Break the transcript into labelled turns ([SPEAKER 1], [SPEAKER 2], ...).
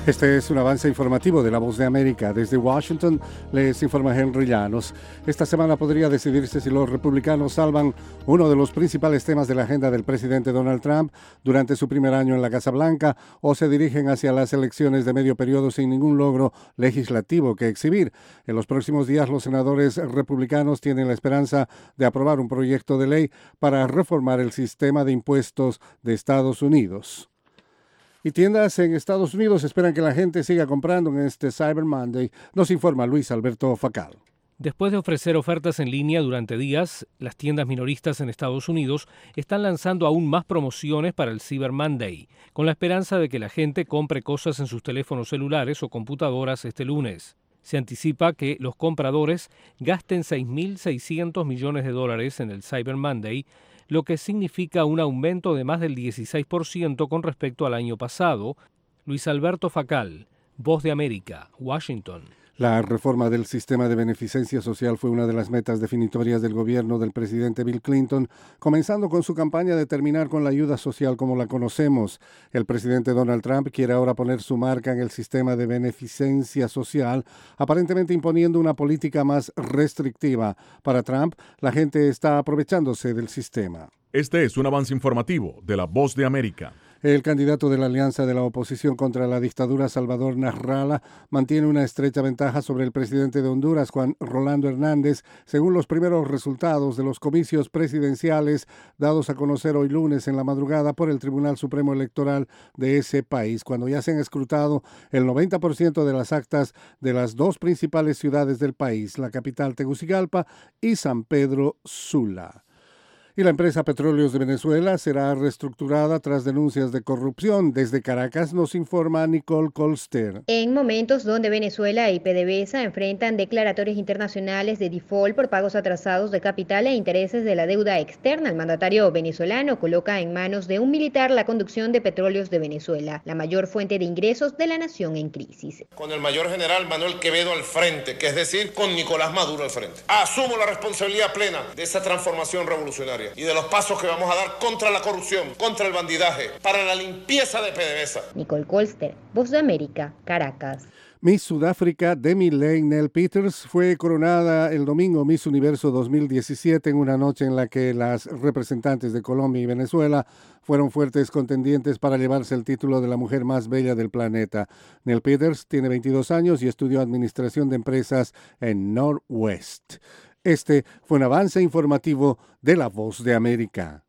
[SPEAKER 1] Este es un avance informativo de La Voz de América. Desde Washington les informa Henry Llanos. Esta semana podría decidirse si los republicanos salvan uno de los principales temas de la agenda del presidente Donald Trump durante su primer año en la Casa Blanca o se dirigen hacia las elecciones de medio periodo sin ningún logro legislativo que exhibir. En los próximos días los senadores republicanos tienen la esperanza de aprobar un proyecto de ley para reformar el sistema de impuestos de Estados Unidos. Y tiendas en Estados Unidos esperan que la gente siga comprando en este Cyber Monday, nos informa Luis Alberto Facal.
[SPEAKER 2] Después de ofrecer ofertas en línea durante días, las tiendas minoristas en Estados Unidos están lanzando aún más promociones para el Cyber Monday, con la esperanza de que la gente compre cosas en sus teléfonos celulares o computadoras este lunes. Se anticipa que los compradores gasten $6.600 millones en el Cyber Monday, lo que significa un aumento de más del 16% con respecto al año pasado. Luis Alberto Facal, Voz de América, Washington.
[SPEAKER 1] La reforma del sistema de beneficencia social fue una de las metas definitorias del gobierno del presidente Bill Clinton, comenzando con su campaña de terminar con la ayuda social como la conocemos. El presidente Donald Trump quiere ahora poner su marca en el sistema de beneficencia social, aparentemente imponiendo una política más restrictiva. Para Trump, la gente está aprovechándose del sistema.
[SPEAKER 3] Este es un avance informativo de La Voz de América.
[SPEAKER 1] El candidato de la Alianza de la Oposición contra la Dictadura, Salvador Nasrallah, mantiene una estrecha ventaja sobre el presidente de Honduras, Juan Rolando Hernández, según los primeros resultados de los comicios presidenciales dados a conocer hoy lunes en la madrugada por el Tribunal Supremo Electoral de ese país, cuando ya se han escrutado el 90% de las actas de las dos principales ciudades del país, la capital Tegucigalpa y San Pedro Sula. Y la empresa Petróleos de Venezuela será reestructurada tras denuncias de corrupción. Desde Caracas nos informa Nicole Colster.
[SPEAKER 4] En momentos donde Venezuela y PDVSA enfrentan declaratorias internacionales de default por pagos atrasados de capital e intereses de la deuda externa, el mandatario venezolano coloca en manos de un militar la conducción de Petróleos de Venezuela, la mayor fuente de ingresos de la nación en crisis.
[SPEAKER 5] Con el mayor general Manuel Quevedo al frente, que es decir, con Nicolás Maduro al frente. Asumo la responsabilidad plena de esa transformación revolucionaria y de los pasos que vamos a dar contra la corrupción, contra el bandidaje, para la limpieza de PDVSA.
[SPEAKER 4] Nicole Colster, Voz de América, Caracas.
[SPEAKER 1] Miss Sudáfrica Demi Lane Peters fue coronada el domingo Miss Universo 2017 en una noche en la que las representantes de Colombia y Venezuela fueron fuertes contendientes para llevarse el título de la mujer más bella del planeta. Nell Peters tiene 22 años y estudió Administración de Empresas en Northwest. Este fue un avance informativo de La Voz de América.